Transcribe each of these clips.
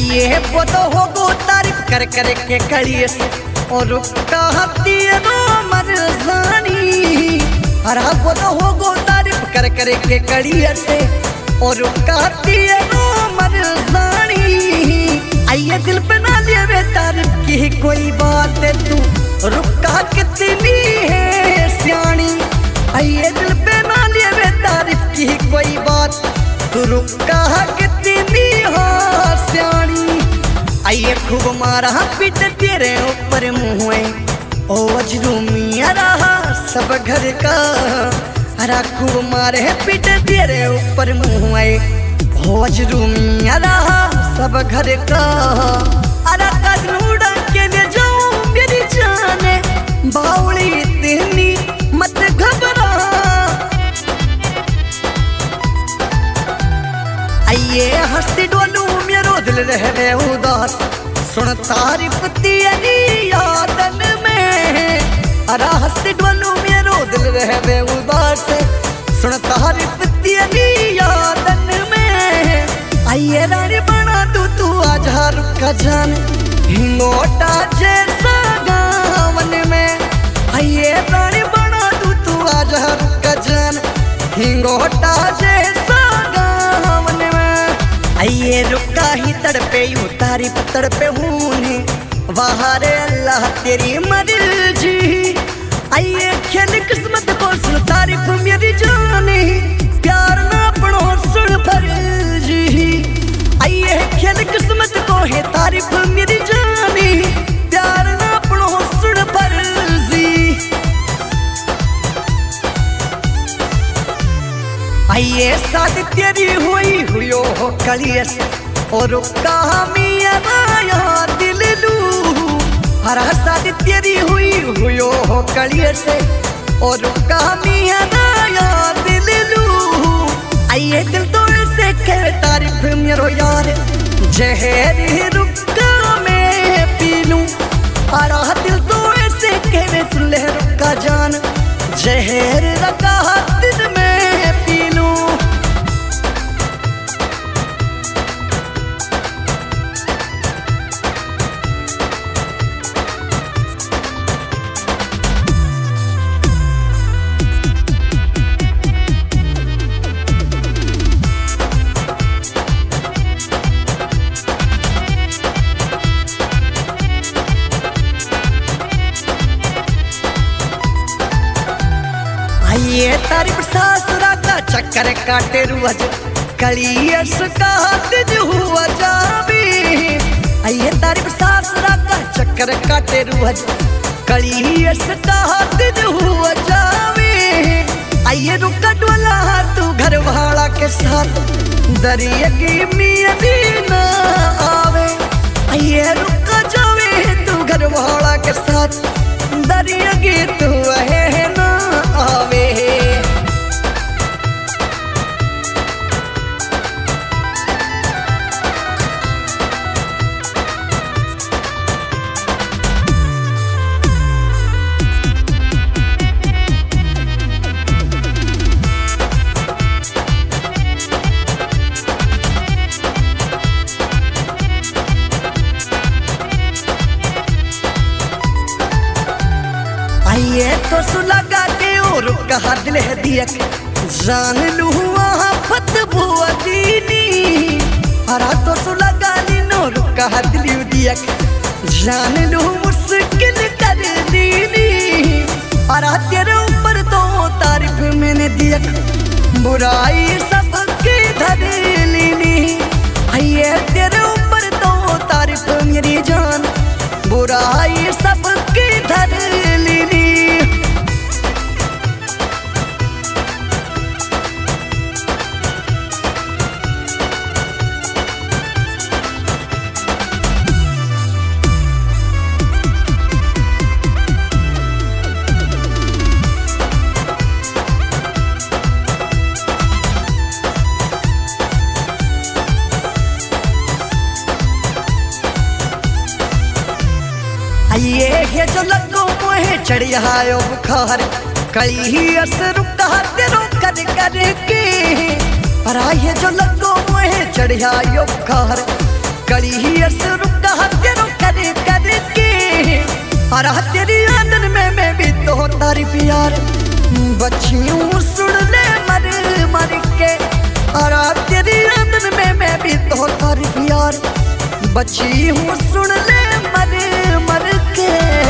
आइए वो तो हो गो तारीफ कर कर के कड़िए से और कहती रो मरजानी। हरा वो तो हो गो तारीफ कर कर के कड़िए से और कहती रो मरजानी। आइए दिल पे ना ले तारीफ की कोई बात है तू रुका कितनी है सियानी। आइए दिल पे ना ले तारीफ की कोई बात तू रुका कितनी हो सियानी। आइए खूब मारा पीट तेरे ऊपर मुँह ओ वजरू मियाँ रहा सब घर का। हरा खूब मारे पीट तेरे ऊपर मुँह ओ वजरू मियाँ रहा सब घर का। अरे कजनूड़ा के ले जाऊं मेरी जाने बावली इतनी मत घबरा। आइए हंसती डोलू मेरो दिल रहे उदास सुन तारीफ तेरी यादन में। अरे हंसती डोलू मेरो दिल रहे उदास सुन तारीफ तेरी यादन में। आइए रानी बना तू आज हर का जान हिंगोटा जैसा गावन में। आइए रानी बना तू आज हर का जान हिंगोटा जैसा गावन में। आइए रुका ही तड़पे यूं तारीफ तड़पे हूने वाहरे अल्लाह तेरी मर्जी। आइए खेल किस्मत को सुन तारीफ मेरी जाने प्यार ना पड़ो सुन फर्जी। आइए खेल किस्मत को है तारीफ मेरी जाने प्यार ना पड़ो सुन फर्जी। आइए शादी तेरी हुई हो कलियस और कहामिया दिल लू। हरा शादी तेरी हुई हो कलियस और कहामिया दिल लू। आइए दिल तो से कह तारीफ मेरो यार जहरी रुका मैं पी लूं। हरा दिल तो से कह सुन ले रुका जान जहर रखा दिल में पी लूं। आइए तारीफ सासुरा का चक्कर काटे रुअज कलियस का दिल हुआ जाबी। आइए तारीफ सासुरा का चक्कर काटे रुअज कलियस का दिल हुआ जाबी। आइए रुका डोला तू घर वाला के साथ दरिया की मियाँ भी ना आवे। आइए रुका जावे तू घर वाला के साथ दरिया की तू है ना आवे। आइए तो सुलगा के और कहा दिल है दिया जान लू फत बुआ दीनी। हरा तो सुलगा लीनो कहा दिल दिया जान लू मुश्किल कर दीनी। हरा तेरे ऊपर तो तारीफ मैंने दिया बुराई सबके धर लीनी। आइए तेरे ऊपर तो तारीफ मेरी जान बुराई सबके धर लीनी। आइए ये जो लगो मोहे चढ़ियायो बुखार कली ही असर तेरो कर कर के। और आइए जो लगो मोहे चढ़ियायो बुखार गली रुका तेरो कर करके अरा तेरी आदन में मैं भी तो तारीफ यार बच्चियों सुन ले मर मर के अरा तेरी आदन में मैं भी तो तारीफ यार बच्चियों सुन ले मर मर के।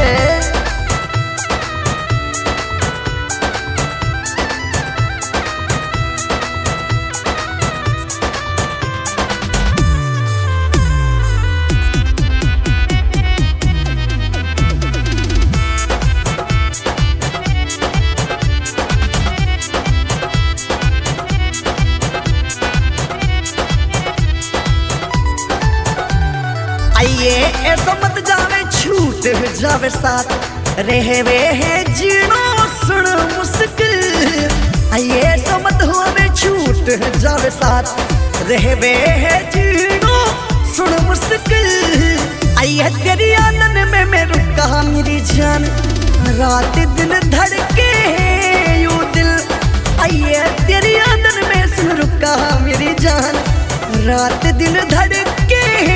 आइए ऐसा मत जावे छूट जावे साथ रहवे है जीनो सुन मुश्किल आइए ऐसा मत होवे छूट जावे साथ रहवे है जीनो सुन मुश्किल आइए तेरी आनंद में मैं रुका मेरी जान रात दिन धड़के यू दिल आइए तेरी आनंद में सुन रुका मेरी जान रात दिन धड़के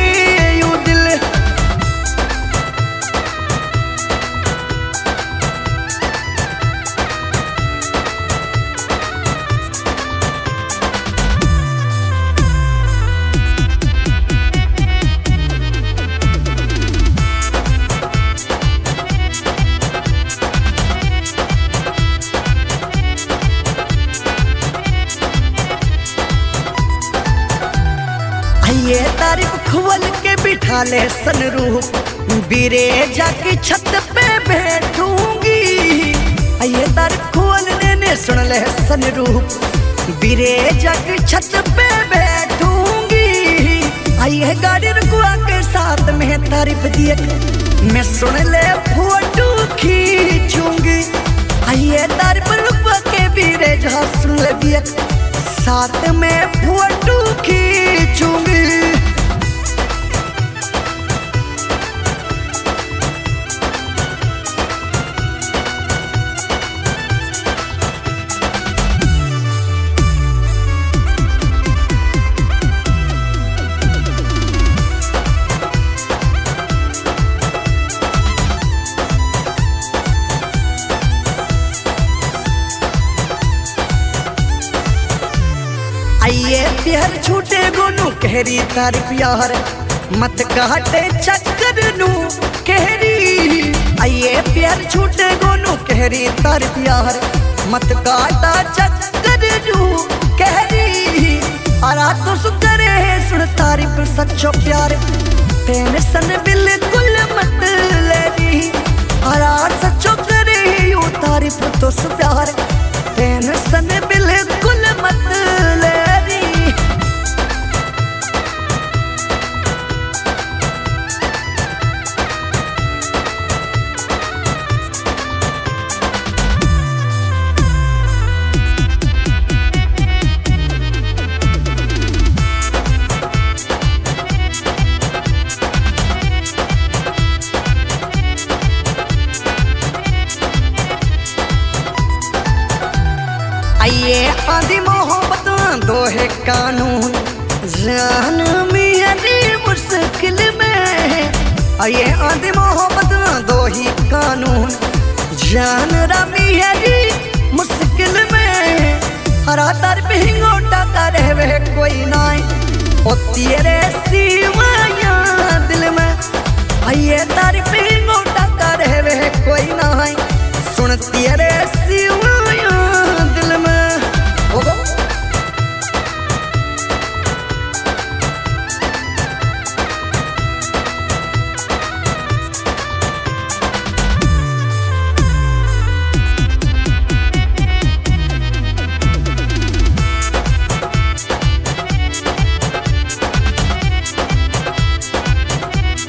ये तारीफ खोल के बिठा ले सनरूप बीरे जाके छत पे बैठूंगी ये तारीफ खोल लेने सुन ले सनरूप बीरे जाके छत पे बैठूंगी ये गाड़ी रुकवा के साथ में तारीफ दिए मैं सुन ले फोटो खींचूंगी ये तारीफ रुकवा के बीरे जहाँ सुन ले दिए साथ में फोटो खींचूंगी। आइए प्यार छूटे गोनू कहरी तारीफ यार मत काटे चक्कर नू कहरी आइए प्यार छूटे गोनू कहरी तारीफ यार मत काटा चक्कर नू कहरी अरा तो सुकरे सुन तारीफ सच्चो प्यार टेंशन बिल्कुल मत लेनी अरा सच्चो करे यू तारीफ तो सु प्यार टेंशन बिल्कुल मत ले। आइए आदि मोहब्बत दो है कानून जान मेरी मुश्किल में आइए आदि मोहब्बत दो ही कानून जान मेरी मुश्किल में हरा तार पे हिंगोटा तारे वे कोई नाई ओ तेरे सिवाया दिल में आइए तार